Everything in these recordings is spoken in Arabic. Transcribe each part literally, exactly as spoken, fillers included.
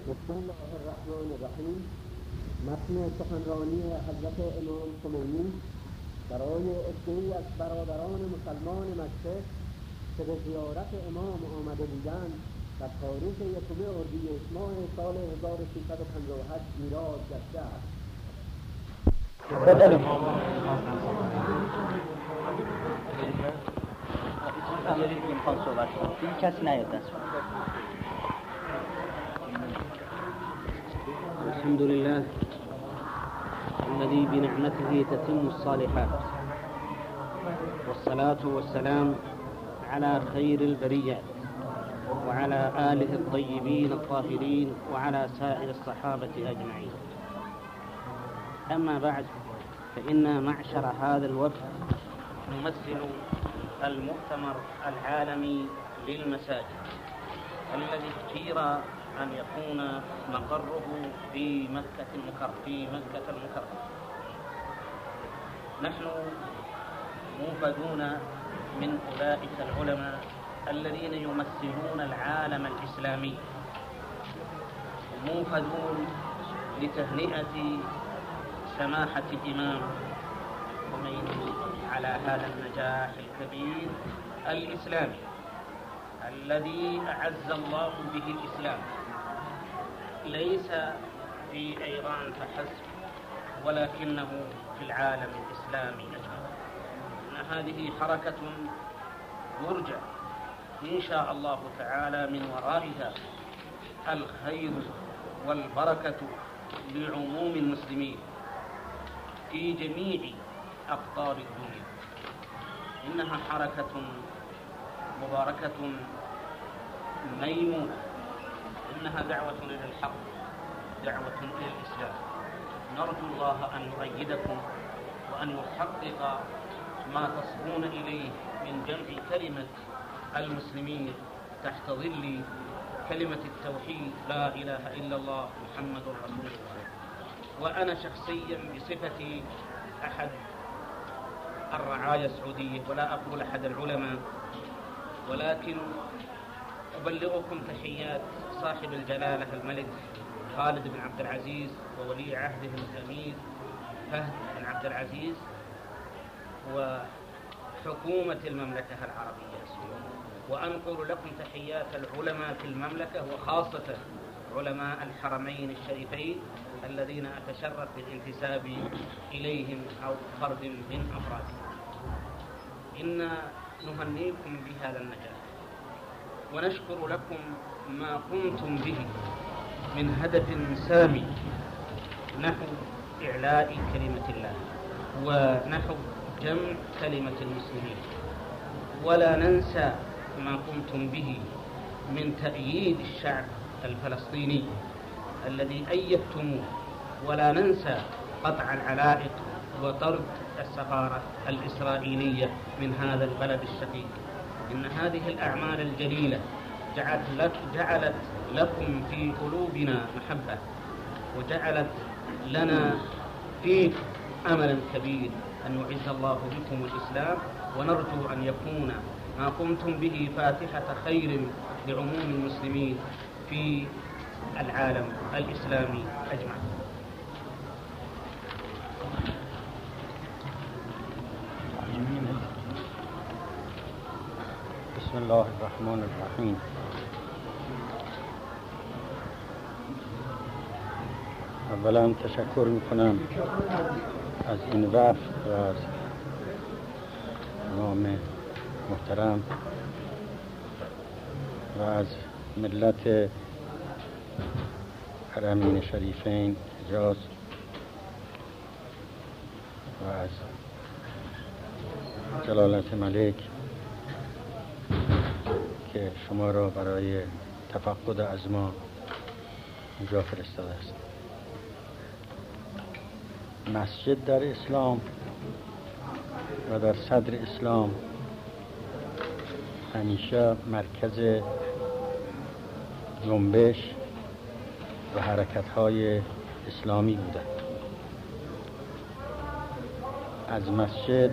بسم الله الرحمن الرحیم. متن سخنرانی حضرت امام خمینی برای عده‌ای از برادران مسلمان مشرق که به زیارت امام آمده بودند در تاریخ یکم اردیبهشت ماه سال هزار و سیصد و پنجاه و هشت میلاد گشته است. الحمد لله الذي بنعمته تتم الصالحات، والصلاة والسلام على خير البريات وعلى آله الطيبين الطاهرين وعلى سائر الصحابة أجمعين. أما بعد، فإن معشر هذا الوفد نمثل المؤتمر العالمي للمساجد الذي اختير أن يكون مقره في مكة المكرمة في مكة المكرمة. نحن موفدون من أولئك العلماء الذين يمثلون العالم الإسلامي، موفدون لتهنئة سماحة الإمام خميني على هذا النجاح الكبير الإسلامي الذي أعز الله به الإسلام، ليس في إيران فحسب ولكنه في العالم الإسلامي أجمع. إن هذه حركة يرجى إن شاء الله تعالى من ورائها الخير والبركة لعموم المسلمين في جميع أقطار الدنيا. إنها حركة مباركة ميمونة، إنها دعوة إلى الحق، دعوة إلى الإسلام. نرجو الله أن يؤيدكم وأن يحقق ما تصبون إليه من جمع كلمة المسلمين تحت ظل كلمة التوحيد لا إله إلا الله محمد رسول الله. وأنا شخصيا بصفتي أحد الرعايا السعودية، ولا أقول أحد العلماء، ولكن أبلغكم تحيات صاحب الجلالة الملك خالد بن عبد العزيز وولي عهده الأمير فهد بن عبد العزيز وحكومة المملكة العربية السعودية، وأنقل لكم تحيات العلماء في المملكة وخاصة علماء الحرمين الشريفين الذين أتشرف بالانتساب إليهم أو فرد من أفرادهم. إن نهنيكم بهذا النجاح ونشكر لكم ما قمتم به من هدف سامي نحو إعلاء كلمة الله ونحو جمع كلمة المسلمين، ولا ننسى ما قمتم به من تأييد الشعب الفلسطيني الذي أيدتموه، ولا ننسى قطع العلائق وطرد السفارة الإسرائيلية من هذا البلد الشقيق. إن هذه الأعمال الجليلة جعلت, لك جعلت لكم في قلوبنا محبة، وجعلت لنا فيه أملا كبير أن يعز الله بكم الإسلام، ونرجو أن يكون ما قمتم به فاتحة خير لعموم المسلمين في العالم الإسلامي أجمع. بسم الله الرحمن الرحیم. اولا تشکر میکنم از این وفد و از امام محترم و از ملت حرمین شریفین حجاز و از جلالت ملک که شما را برای تفقد از ما اینجا فرستاده است. مسجد در اسلام و در صدر اسلام همیشه مرکز جنبش و حرکت‌های اسلامی بوده. از مسجد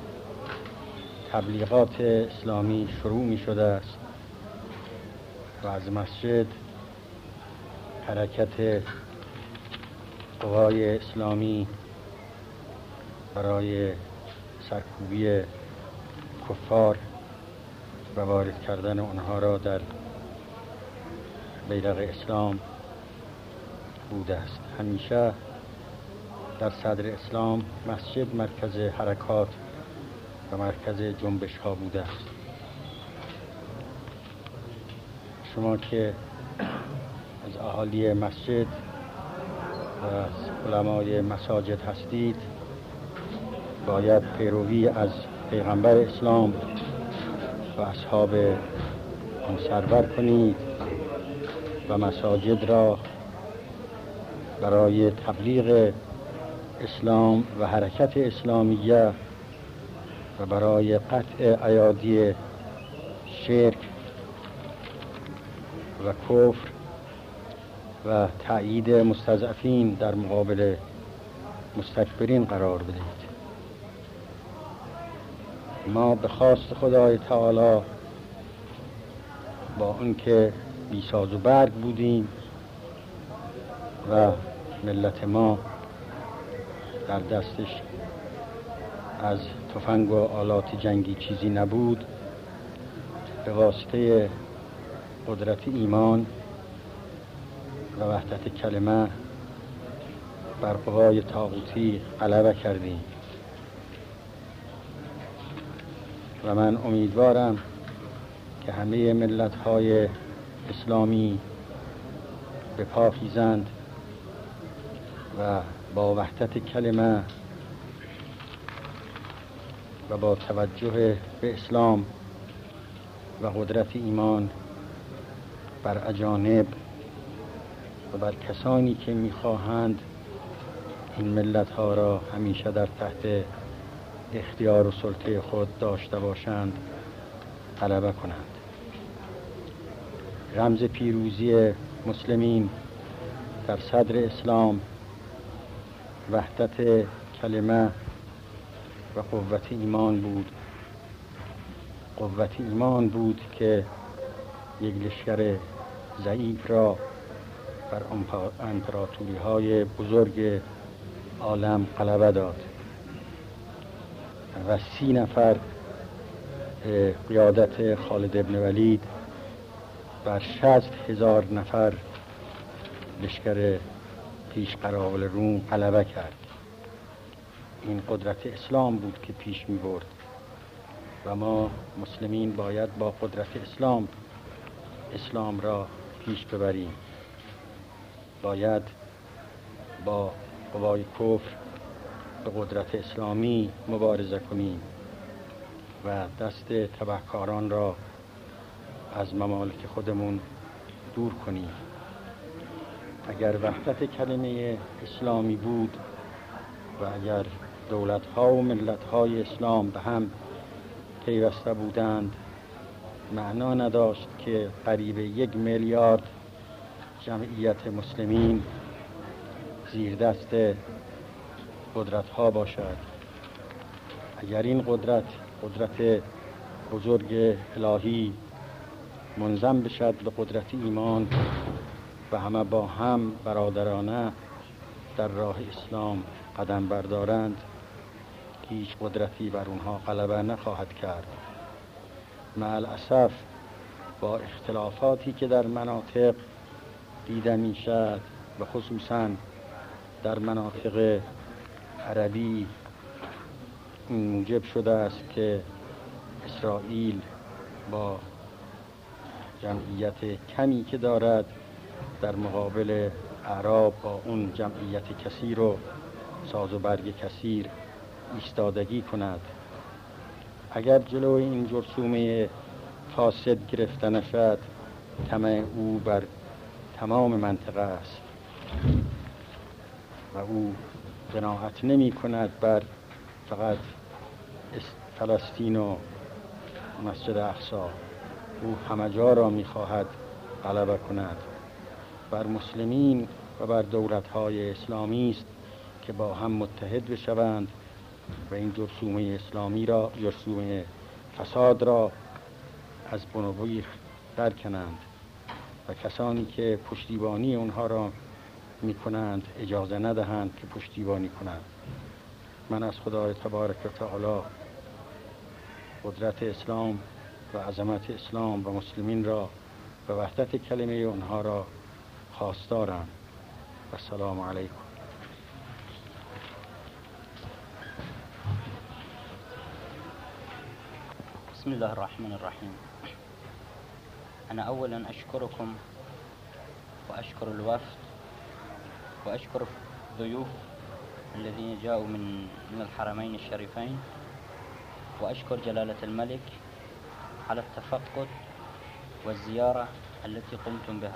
تبلیغات اسلامی شروع می شده است و از مسجد حرکت قوای اسلامی برای سرکوبی کفار و وارد کردن آنها را در بیرق اسلام بوده است. همیشه در صدر اسلام مسجد مرکز حرکات و مرکز جنبش ها بوده است. شما که از اهالی مسجد و از علمای مساجد هستید، باید پیروی از پیغمبر اسلام و اصحاب آن سرور کنید و مساجد را برای تبلیغ اسلام و حرکت اسلامیه و برای قطع ایادی شرک و کفر و تأیید مستضعفین در مقابل مستکبرین قرار بدهید. ما به خواست خدای تعالی با آنکه بی ساز و برگ بودیم و ملت ما در دستش از تفنگ و آلات جنگی چیزی نبود، به واسطه قدرت ایمان و وحدت کلمه بر قوای طاغوتی غلبه کردیم و من امیدوارم که همه ملت‌های اسلامی به پا خیزند و با وحدت کلمه و با توجه به اسلام و قدرت ایمان بر اجانب و بر کسانی که می‌خواهند این ملت‌ها را همیشه در تحت اختیار و سلطه خود داشته باشند غلبه کنند. رمز پیروزی مسلمین در صدر اسلام وحدت کلمه و قوت ایمان بود. قوت ایمان بود که یک لشکر ضعیف را بر امپراتوری های بزرگ عالم غلبه داد و سی نفر قیادت خالد ابن ولید بر شصت هزار نفر لشکر پیش قراول روم غلبه کرد. این قدرت اسلام بود که پیش می برد و ما مسلمین باید با قدرت اسلام اسلام را پیش ببریم. باید با قوای کفر به قدرت اسلامی مبارزه کنیم و دست تبهکاران را از ممالک خودمون دور کنیم. اگر وحدت کلمه اسلامی بود و اگر دولت‌ها و ملت‌های اسلام به هم پیوسته بودند، معنا نداشت که قریب یک میلیارد جمعیت مسلمین زیر دست قدرت‌ها باشد. اگر این قدرت قدرت بزرگ الهی منضم بشد به قدرت ایمان و همه با هم برادرانه در راه اسلام قدم بردارند، هیچ قدرتی بر اونها غلبه نخواهد کرد. مع الاسف با اختلافاتی که در مناطق دیده می شد و خصوصا در مناطق عربی، این موجب شده است که اسرائیل با جمعیت کمی که دارد در مقابل اعراب با اون جمعیت کثیر و ساز و برگ کثیر ایستادگی کند. اگر جلوی این جرثومه فاسد گرفته نشد، طمع او بر تمام منطقه است و او قناعت نمی کند بر فقط فلسطین و مسجد اقصی. او همه جا را می خواهد غلبه کند. بر مسلمین و بر دولت‌های اسلامی است که با هم متحد بشوند و این جرثومه اسلامی را، جرثومه فساد را از بن و بیخ درکنند. و کسانی که پشتیبانی اونها را میکنند اجازه ندهند که پشتیبانی کنند. من از خدای تبارک و تعالی قدرت اسلام و عظمت اسلام و مسلمین را و وحدت کلمه اونها را خواستارم. و السلام علیکم. بسم الله الرحمن الرحيم. أنا أولا أشكركم وأشكر الوفد وأشكر الضيوف الذين جاءوا من من الحرمين الشريفين، وأشكر جلالة الملك على التفقد والزيارة التي قمتم بها.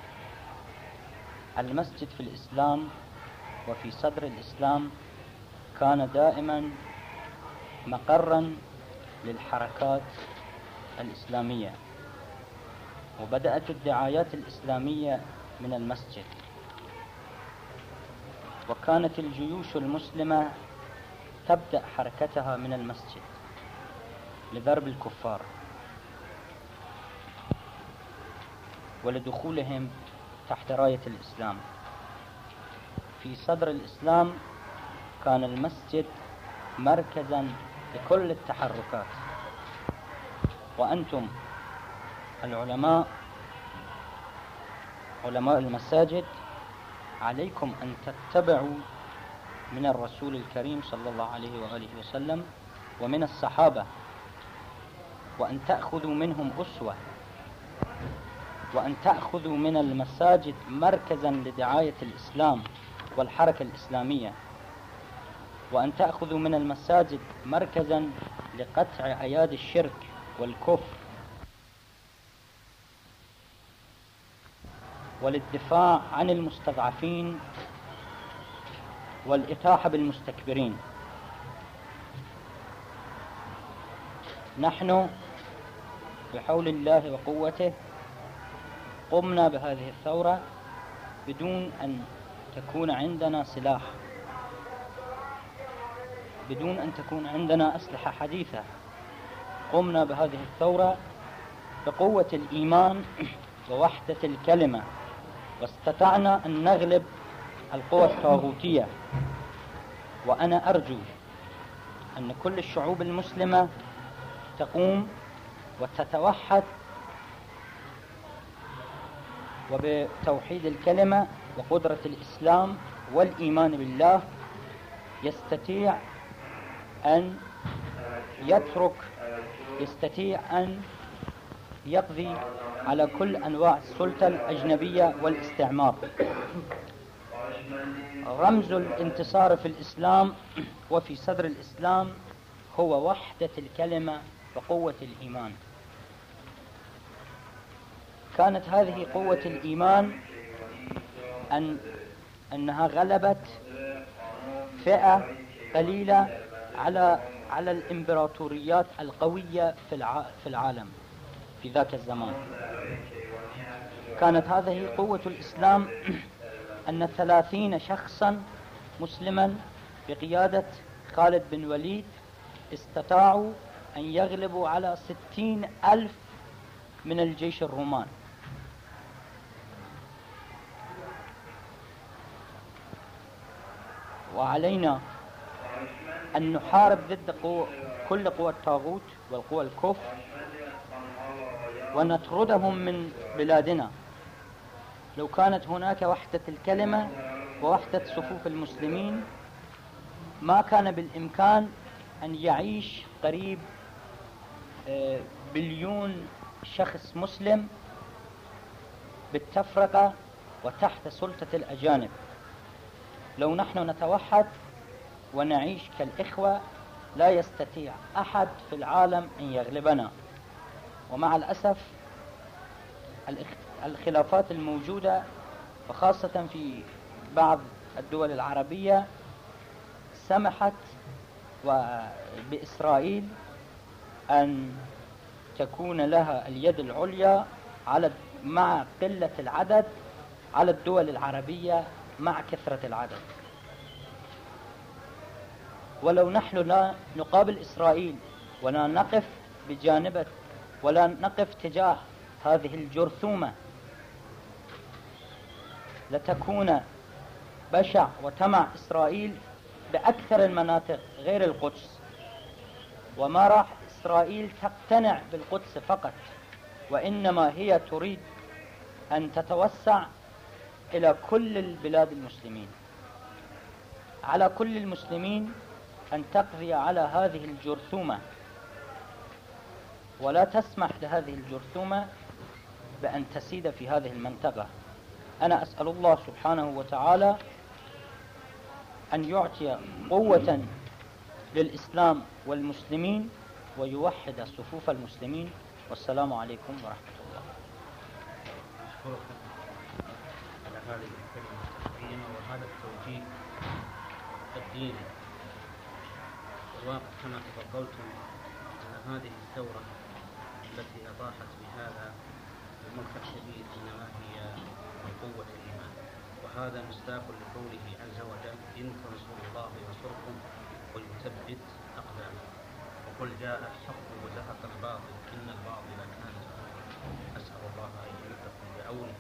المسجد في الإسلام وفي صدر الإسلام كان دائما مقرا للحركات الإسلامية، وبدأت الدعايات الإسلامية من المسجد، وكانت الجيوش المسلمة تبدأ حركتها من المسجد لضرب الكفار ولدخولهم تحت راية الإسلام. في صدر الإسلام كان المسجد مركزا لكل التحركات، وأنتم العلماء علماء المساجد عليكم أن تتبعوا من الرسول الكريم صلى الله عليه وآله وسلم ومن الصحابة، وأن تأخذوا منهم أسوة، وأن تأخذوا من المساجد مركزا لدعاية الإسلام والحركة الإسلامية، وأن تأخذوا من المساجد مركزا لقطع أيادي الشرك والكفر وللدفاع عن المستضعفين والإطاحة بالمستكبرين. نحن بحول الله وقوته قمنا بهذه الثورة بدون أن تكون عندنا سلاح، بدون أن تكون عندنا أسلحة حديثة. قمنا بهذه الثورة بقوة الإيمان ووحدة الكلمة، واستطعنا أن نغلب القوى الطاغوتية. وأنا أرجو أن كل الشعوب المسلمة تقوم وتتوحد وبتوحيد الكلمة وقدرة الإسلام والإيمان بالله يستطيع أن يترك يستطيع أن يقضي على كل أنواع السلطة الأجنبية والاستعمار. رمز الانتصار في الإسلام وفي صدر الإسلام هو وحدة الكلمة وقوة الإيمان. كانت هذه قوة الإيمان أن أنها غلبت فئة قليلة على على الإمبراطوريات القوية في في العالم في ذاك الزمان. كانت هذه قوة الإسلام أن ثلاثين شخصا مسلما بقيادة خالد بن وليد استطاعوا أن يغلبوا على ستين ألف من الجيش الرومان. وعلينا أن نحارب ضد قوة كل قوى الطاغوت والقوى الكفر ونطردهم من بلادنا. لو كانت هناك وحدة الكلمة ووحدة صفوف المسلمين ما كان بالإمكان أن يعيش قريب بليون شخص مسلم بالتفرقة وتحت سلطة الأجانب. لو نحن نتوحد ونعيش كالإخوة لا يستطيع أحد في العالم أن يغلبنا. ومع الأسف الخلافات الموجودة وخاصة في بعض الدول العربية سمحت بإسرائيل أن تكون لها اليد العليا على مع قلة العدد على الدول العربية مع كثرة العدد. ولو نحن لا نقابل إسرائيل ولا نقف بجانبه ولا نقف تجاه هذه الجرثومة لتكون بشع وطمع إسرائيل بأكثر المناطق غير القدس، وما راح إسرائيل تقتنع بالقدس فقط، وإنما هي تريد أن تتوسع إلى كل البلاد المسلمين. على كل المسلمين أن تقضي على هذه الجرثومة، ولا تسمح لهذه الجرثومة بأن تسيد في هذه المنطقة. أنا أسأل الله سبحانه وتعالى أن يعطي قوة للإسلام والمسلمين ويوحد صفوف المسلمين. والسلام عليكم ورحمة الله. أشكركم على هذه الكلمة القيمة وهذا التوجيه الديني. والواقع كما تفضلتم أن هذه الثورة التي أطاحت بهذا الملك الشديد إنما هي من قوة الإيمان، وهذا مصداق لقوله عز وجل: إن تنصروا الله ينصركم ويثبت أقدامكم، وقل جاء الحق وزهق الباطل إن الباطل كان زهوقا. أسأل الله أن يمدكم بعونه.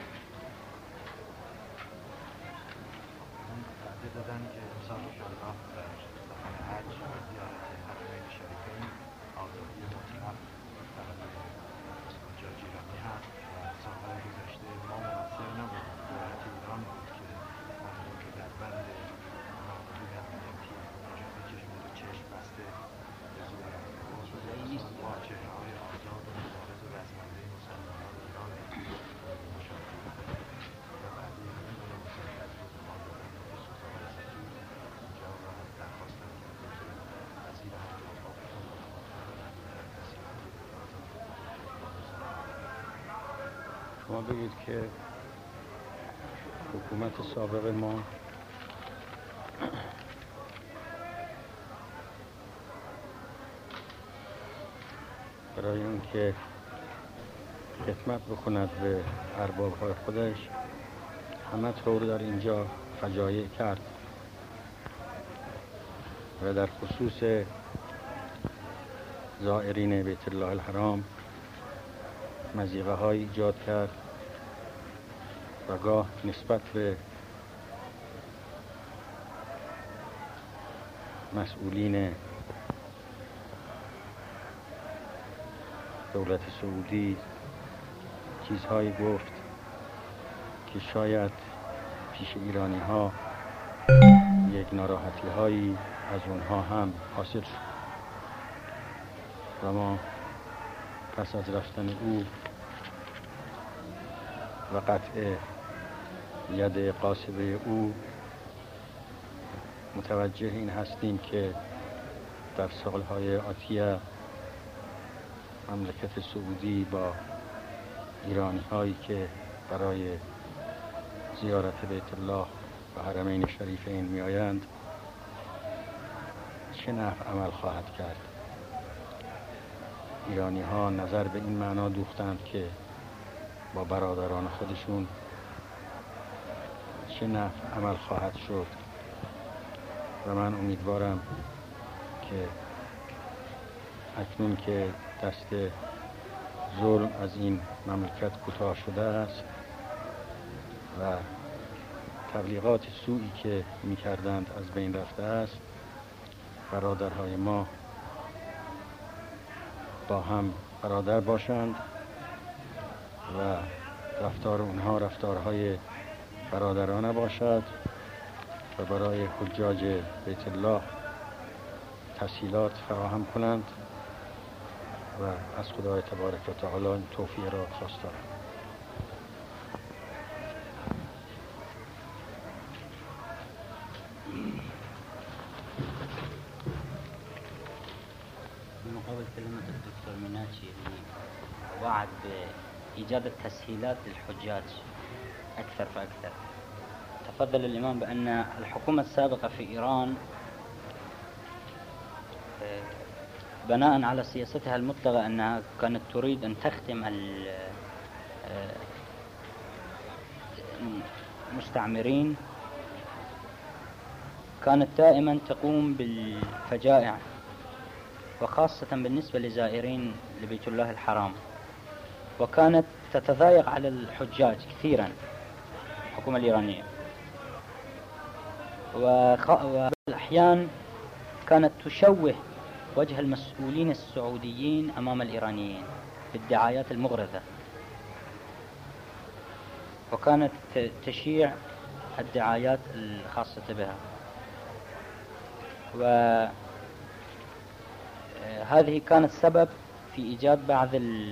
وعده دادن که امسال انشاءالله در سفر حج و زیارت حرمین شریفین آزادی مطلق توسط حجاج ایرانی هست و سالهای گذشته ما مقصر نبودیم. دولت ایران بود که همونطور که در بند معاملات امنیتی مجاز چشم و چشم بسته به زور با چهره‌های آزاد و مبارز و رزمنده مسلمانان ایران مشارکت کرد و بعد همین دوره مشارکت رو به ما دادن و به سوزان سفیر اینجا و درخواستم کرده که وزیر حج و اوقاف شما بگید که حکومت سابق ما برای اون که خدمت بکند به ارباب‌های خودش همه طور در اینجا فجایع کرد و در خصوص زائرین بیت الله الحرام مضیقه های ایجاد کرد و گاه نسبت به مسئولین دولت سعودی چیزهایی گفت که شاید پیش ایرانی ها یک ناراحتی هایی از اونها هم حاصل شد و ما پس از رفتن او و قطع ید قاصبه او متوجه این هستیم که در سالهای آتیه مملکت سعودی با ایرانی هایی که برای زیارت بیت الله و حرمین شریفین می آیند چه نحو عمل خواهد کرد. ایرانی ها نظر به این معنا دوختند که با برادران خودشون چه نحو عمل خواهد شد و من امیدوارم که اکنون که دست ظلم از این مملکت کوتاه شده است و تبلیغات سوئی که می کردند از بین رفته است، برادرهای ما با هم برادر باشند و رفتار اونها رفتارهای برادرانه باشد و برای حجاج بیت الله تسهیلات فراهم کنند و از خدای تبارک و تعالی این توفیق را خواستارم. مقابل كلمة الدكتور ميناتشي اللي وعد بإيجاد التسهيلات للحجاج أكثر فأكثر، تفضل الإمام بأن الحكومة السابقة في إيران بناء على سياستها المطلقة أنها كانت تريد أن تختم المستعمرين، كانت دائما تقوم بالفجائع وخاصة بالنسبة لزائرين لبيت الله الحرام، وكانت تتضايق على الحجاج كثيرا. الحكومة الإيرانية. وبالأحيان كانت تشوه وجه المسؤولين السعوديين أمام الإيرانيين بالدعايات المغرضة، وكانت تشيع الدعايات الخاصة بها. وهذه كانت سبب في إيجاد بعض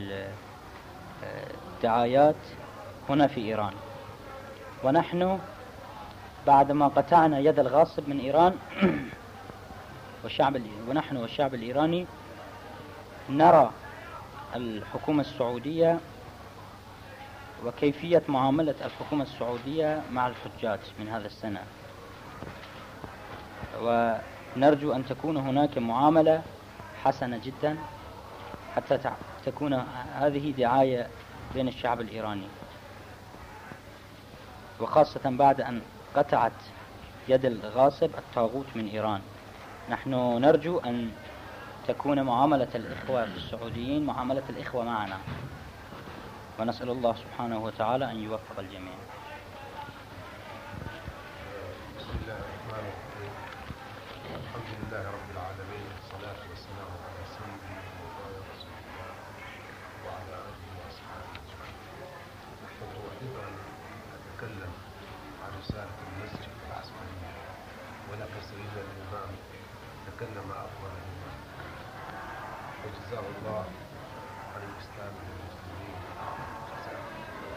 الدعايات هنا في إيران. ونحن بعدما قطعنا يد الغاصب من إيران والشعب ونحن والشعب الإيراني نرى الحكومة السعودية وكيفية معاملة الحكومة السعودية مع الحجاج من هذا السنة، ونرجو أن تكون هناك معاملة حسنة جدا حتى تكون هذه دعاية بين الشعب الإيراني، وخاصة بعد أن قطعت يد الغاصب الطاغوت من إيران. نحن نرجو أن تكون معاملة الإخوة السعوديين معاملة الإخوة معنا، ونسأل الله سبحانه وتعالى أن يوفق الجميع. بسم الله الرحمن الرحيم. الحمد لله رب العالمين، والصلاة والسلام على سيدنا ومولانا رسول الله وعلى آله وأصحابه أجمعين. كنت أحب أن أتكلم عن رسالة المسجد العسكرية، ولكن سيدنا الإمام تكلم أفضل مما وجزاه الله عن الإسلام والمسلمين جزاء.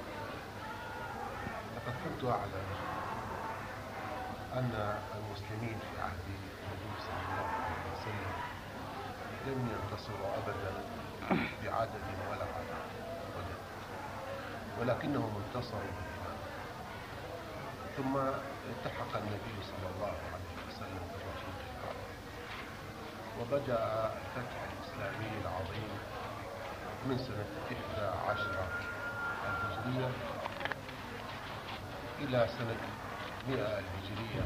لقد كنت أعلم أن المسلمين في عهد النبي صلى الله عليه وسلم لم ينتصروا أبدا بعدد ولا عدد، ولكنهم انتصروا بالإيمان. ثم التحق النبي صلى الله عليه وسلم بالرفيق الأعلى، وبدأ الفتح الإسلامي العظيم من سنة إحدى عشرة الهجرية إلى سنة مئة الهجرية،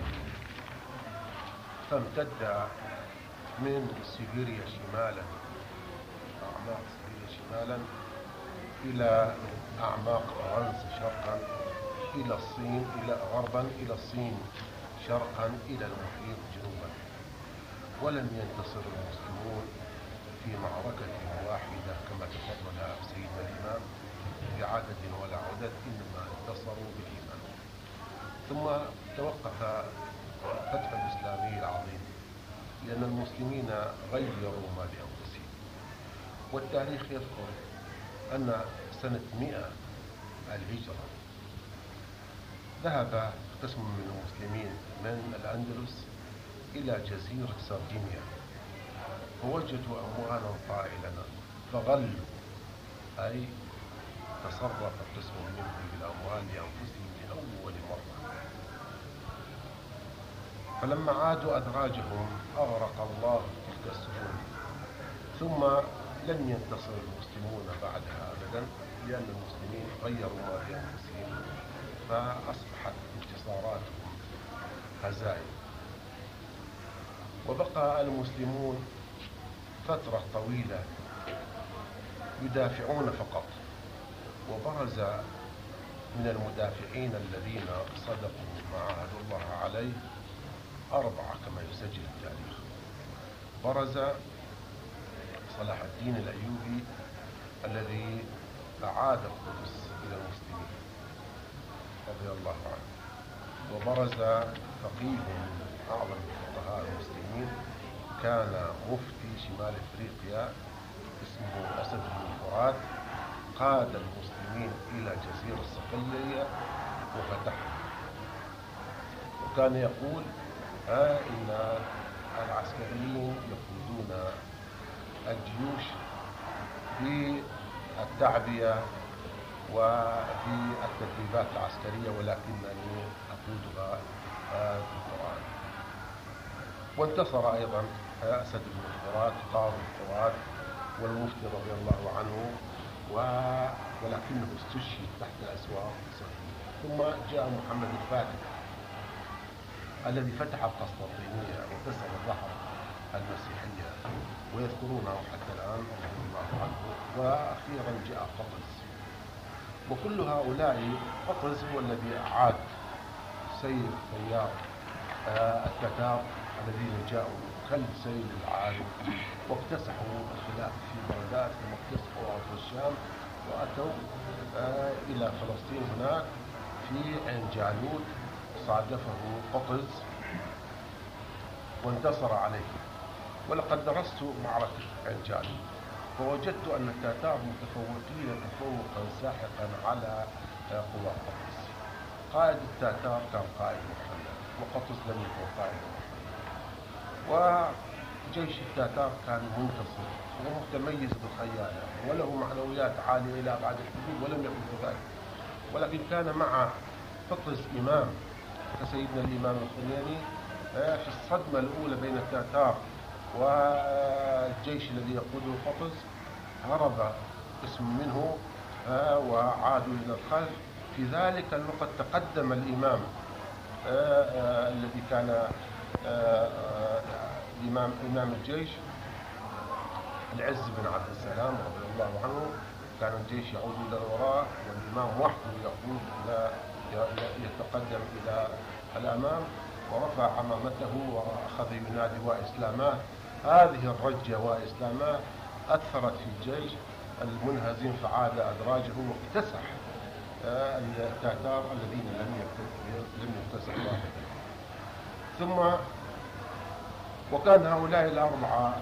فامتد من سيبيريا شمالا أعماق سيبيريا شمالا إلى أعماق فرنسا شرقا، إلى الصين إلى غربا إلى الصين شرقا، إلى المحيط جنوبا. ولم ينتصر المسلمون في معركة واحدة كما تفضل سيدنا الإمام بعدد ولا عدد، إنما انتصروا بالإيمان. ثم توقف الفتح الإسلامي العظيم لأن المسلمين غيروا ما لأنفسهم. والتاريخ يذكر أن سنة مئة الهجرة ذهب قسم من المسلمين من الأندلس إلى جزيرة سردينيا، فوجدوا أموالا طائلة فغلوا، أي تصرف قسم منهم بالأموال لأنفسهم لأول مرة. فلما عادوا أدراجهم أغرق الله تلك السفن. ثم لم ينتصر المسلمون بعدها أبدا، لأن المسلمين غيروا ما بأنفسهم، فأصبحت انتصاراتهم هزائم. وبقى المسلمون فترة طويلة يدافعون فقط، وبرز من المدافعين الذين صدقوا ما عاهدوا الله عليه أربعة كما يسجل التاريخ. برز صلاح الدين الأيوبي الذي أعاد القدس إلى المسلمين رضي الله عنه، وبرز فقيه من أعظم فقهاء المسلمين كان مفتي شمال أفريقيا اسمه أسد بن فرات، قاد المسلمين إلى جزيرة صقلية وفتحها، وكان يقول آه إن العسكريين يقودون الجيوش بالتعبية وفي التدريبات العسكرية، ولكنني أقودها بالقرآن. وانتصر أيضا أسد بن الفرات قاضي الفرات والمفتي رضي الله عنه، ولكنه استشهد تحت الأسواق. ثم جاء محمد الفاتح الذي فتح القسطنطينية وكسر ظهر المسيحية، ويذكرونه حتى الآن رضي الله عنه. وأخيرا جاء قطز، وكل هؤلاء قطز هو الذي أعاد سيل تيار التتار الذين جاءوا كالسيل العارم واكتسحوا الخلاف في بغداد ثم اكتسحوا أرض الشام وأتوا إلى فلسطين. هناك في عين جالوت صادفه قطز وانتصر عليه. ولقد درست معركة عين جالوت فوجدت أن التتار متفوقين تفوقا ساحقا على قوى قطز. قائد التتار كان قائد محمد وقطز لم يكن قائد محمد. وجيش التتار كان منتصر ومتميز بالخيانة وله معنويات عالية إلى أبعد الحدود ولم يكن كذلك. ولكن كان مع قطز إمام كسيدنا الإمام الخميني في الصدمة الأولى بين التتار والجيش الذي يقوده قطز هرب قسم منه وعادوا إلى الخلف. في ذلك الوقت تقدم الإمام الذي كان إمام إمام الجيش العز بن عبد السلام رضي الله عنه. كان الجيش يعود إلى الوراء والإمام وحده يقود يتقدم إلى الأمام ورفع عمامته وأخذ ينادي وإسلاماه. هذه الرجة وإسلاماه أثرت في الجيش المنهزم فعاد أدراجه واكتسح التتار الذين لم لم يكتسحوا. ثم وكان هؤلاء الأربعة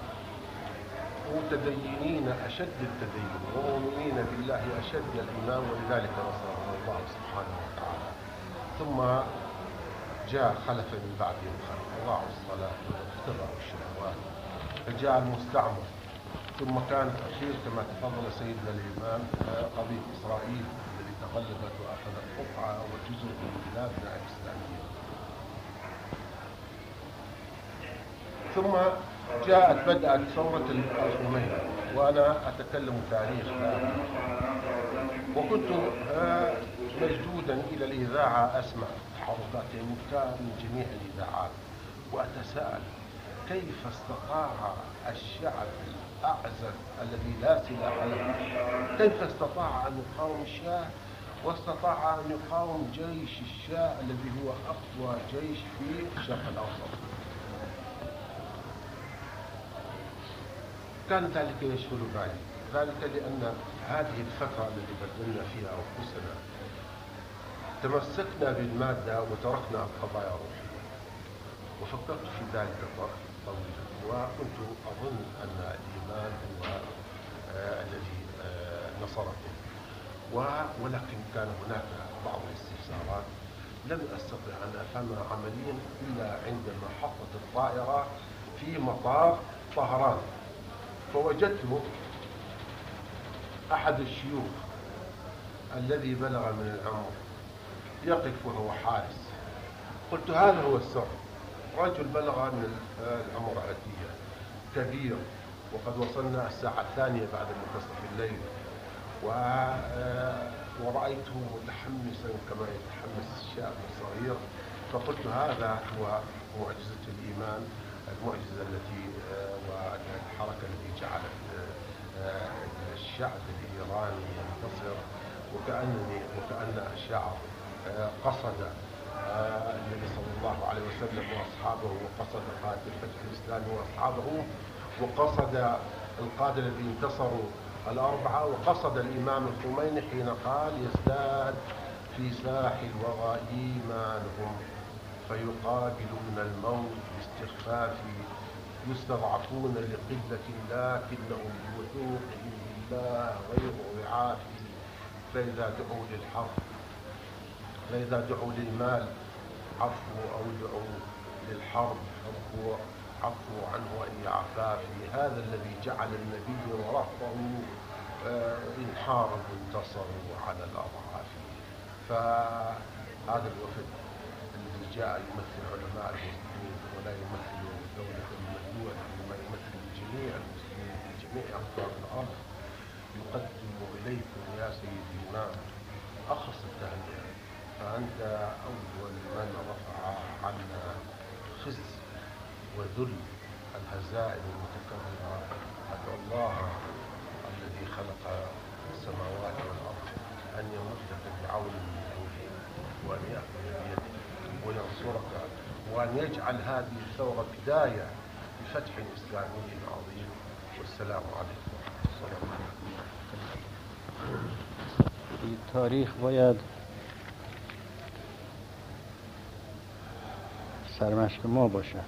متدينين أشد التدين ومؤمنين بالله أشد الإيمان ولذلك نصرهم الله سبحانه وتعالى. ثم جاء خلف من بعدهم خلف أضاعوا الصلاة واتبعوا الشهوات فجاء المستعمر. ثم كانت أخير كما تفضل سيدنا الإمام قضية إسرائيل الذي تغلبت وأخذت قطعة وجزء من بلادنا الإسلامية. ثم جاءت بدأت ثورة الخميني وأنا أتكلم تاريخ الآن. وكنت مشدودا إلى الإذاعة أسمع تحركات من جميع الإذاعات وأتساءل كيف استطاع الشعب الأعزل الذي لا سلاح له كيف استطاع أن يقاوم الشاه واستطاع أن يقاوم جيش الشاه الذي هو أقوى جيش في الشرق الأوسط. كان ذلك يشغل بالي ذلك لأن هذه الفترة التي بذلنا فيها أنفسنا تمسكنا بالمادة وتركنا القضايا الروحية. وفكرت في ذلك طويلا وكنت أظن أن الإيمان هو آه الذي آه نصرته. ولكن كان هناك بعض الاستفسارات لم أستطع أن أفهمها عمليا إلا عندما حطت الطائرة في مطار طهران فوجدت أحد الشيوخ الذي بلغ من العمر يقف وهو حارس. قلت هذا هو السر. رجل بلغ من العمر عتية كبير وقد وصلنا الساعة الثانية بعد منتصف الليل ورأيته متحمسا كما يتحمس الشاب الصغير. فقلت هذا هو معجزة الإيمان المعجزة التي والحركة التي جعلت الشعب الإيراني ينتصر. وكأنني وكأن الشعب قصد النبي صلى الله عليه وسلم وأصحابه وقصد قادة الفتح الإسلامي وأصحابه وقصد القادة الذين انتصروا الأربعة وقصد الإمام الخميني حين قال يزداد في ساح الوغى إيمانهم فيقابلون الموت باستخفاف يستضعفون لقلة لكنهم بوثوقهم بالله غير ضعاف فإذا دعوا للحرب فإذا دعوا للمال عفوا أو دعوا للحرب عفوا عفوا عنه أي عفافي. هذا الذي جعل النبي ورهطه انحاروا وانتصروا على الأضعاف. فهذا الوفد الذي جاء يمثل علماء المسلمين ولا يمثل دولة المملوءة إنما يمثل جميع المسلمين في جميع أقطار الأرض يقدم إليكم يا سيدي الإمام أخص التهنئة. فأنت أول من رفع عنا خزي وذل الهزائم المتكررة. أدعو الله الذي خلق السماوات والأرض أن يمدك بعون من عوده وأن يأخذ بيدك وينصرك، وأن يجعل هذه الثورة بداية لفتح إسلامي عظيم. والسلام عليكم ورحمة الله وبركاته. تاریخ باید سرمشق ما باشد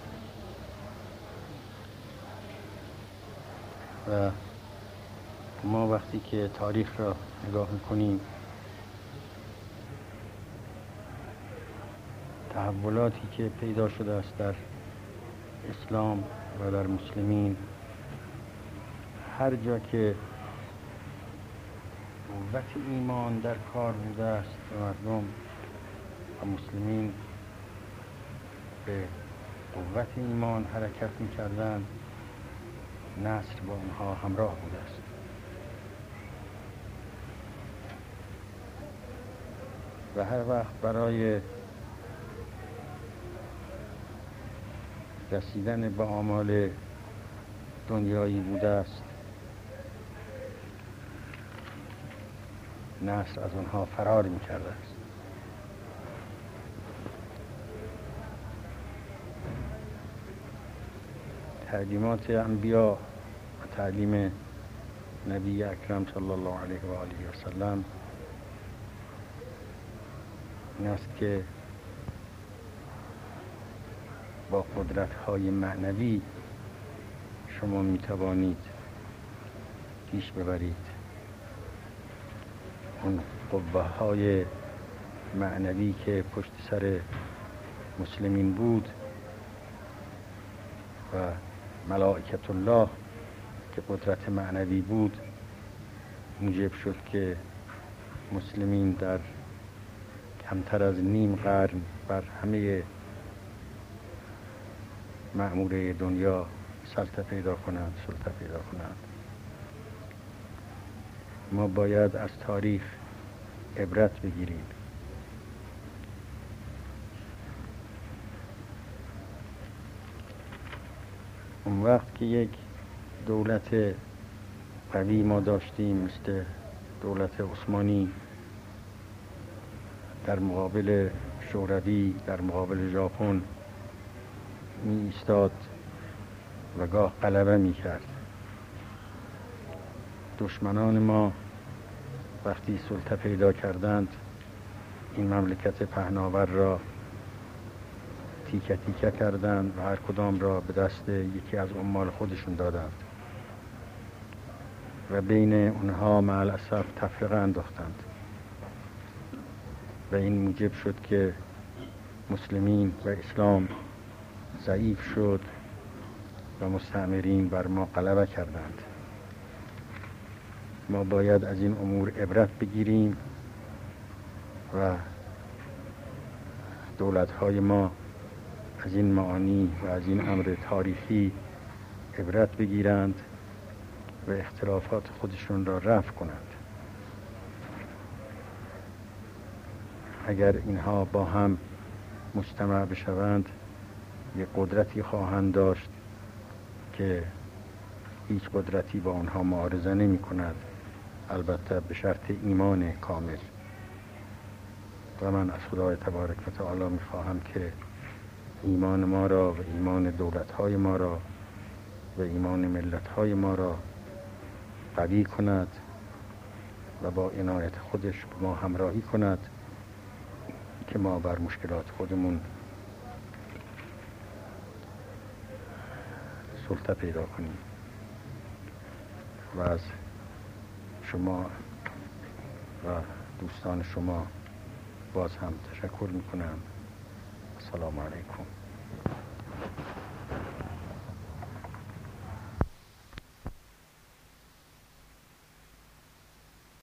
و ما وقتی که تاریخ را نگاه میکنیم تحولاتی که پیدا شده است در اسلام و در مسلمین، هر جا که قوت ایمان در کار بوده است و مردم و مسلمین به قوت ایمان حرکت می‌کردند، نصر با آنها همراه بوده است. و هر وقت برای رسیدن به آمال دنیایی بوده است، نصر از آنها فرار می‌کرده است. تعلیمات انبیا و تعلیم نبی اکرم صلی الله علیه و آله و سلم این است که با قدرت‌های معنوی شما می‌توانید پیش ببرید. اون قوه‌های معنوی که پشت سر مسلمین بود و ملائکت الله که قدرت معنوی بود، موجب شد که مسلمین در کمتر از نیم قرن بر همه مأموره دنیا سلطه پیدا کنند سلطه پیدا کنند. ما باید از تاریخ عبرت بگیریم. اون وقت که یک دولت قوی ما داشتیم مثل دولت عثمانی در مقابل شوروی، در مقابل ژاپن می ایستاد و گاه غلبه می کرد. دشمنان ما وقتی سلطه پیدا کردند، این مملکت پهناور را تیکه تیکه کردند و هر کدام را به دست یکی از عمال خودشون دادند و بین اونها مع الاسف تفرقه انداختند و این موجب شد که مسلمین و اسلام ضعیف شد و مستعمرین بر ما غلبه کردند. ما باید از این امور عبرت بگیریم و دولت‌های ما از این معانی و از این امر تاریخی عبرت بگیرند و اختلافات خودشون را رفع کنند. اگر اینها با هم مجتمع بشوند، یک قدرتی خواهند داشت که هیچ قدرتی با آنها معارضه نمی کند، البته به شرط ایمان کامل. و من از خدای تبارک و تعالی می خواهم که ایمان ما را و ایمان دولت‌های ما را و ایمان ملت‌های ما را قوی کند و با عنایت خودش به ما همراهی کند که ما بر مشکلات خودمون سلطه پیدا کنیم. و از شما و دوستان شما باز هم تشکر میکنم. السلام علیکم.